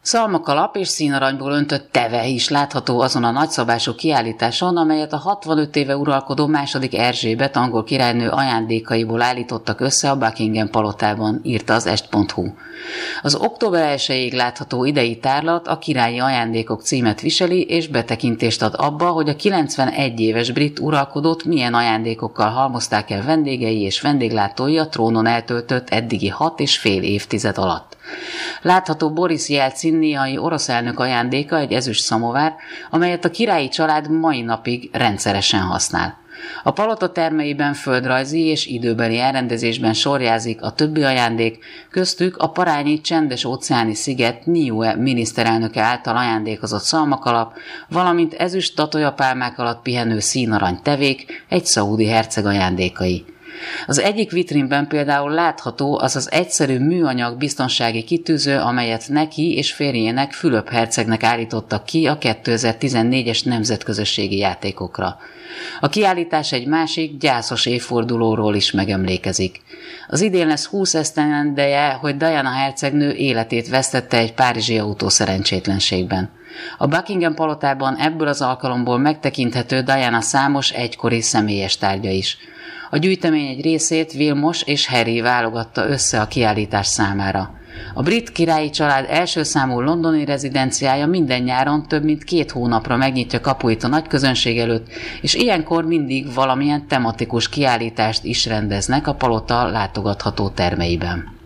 Szalmakalap és színaranyból öntött teve is látható azon a nagyszabású kiállításon, amelyet a 65 éve uralkodó II. Erzsébet angol királynő ajándékaiból állítottak össze a Buckingham palotában, írta az est.hu. Az október 1-ig látható idei tárlat a királyi ajándékok címet viseli, és betekintést ad abba, hogy a 91 éves brit uralkodót milyen ajándékokkal halmozták el vendégei és vendéglátói a trónon eltöltött eddigi 6,5 évtized alatt. Látható Boris Jelcin néhai orosz elnök ajándéka, egy ezüst szamovár, amelyet a királyi család mai napig rendszeresen használ. A palota termeiben földrajzi és időbeli elrendezésben sorjázik a többi ajándék, köztük a parányi csendes-óceáni sziget Niue miniszterelnöke által ajándékozott szalmakalap, valamint ezüst tatolyapálmák alatt pihenő színarany tevék, egy szaúdi herceg ajándékai. Az egyik vitrínben például látható az az egyszerű műanyag biztonsági kitűző, amelyet neki és férjének, Fülöp hercegnek állítottak ki a 2014-es nemzetközösségi játékokra. A kiállítás egy másik, gyászos évfordulóról is megemlékezik. Az idén lesz 20 esztendeje, hogy Diana hercegnő életét vesztette egy párizsi autószerencsétlenségben. A Buckingham palotában ebből az alkalomból megtekinthető Diana számos egykori személyes tárgya is. A gyűjtemény egy részét Vilmos és Harry válogatta össze a kiállítás számára. A brit királyi család első számú londoni rezidenciája minden nyáron több mint 2 hónapra megnyitja kapuit a nagy közönség előtt, és ilyenkor mindig valamilyen tematikus kiállítást is rendeznek a palota látogatható termeiben.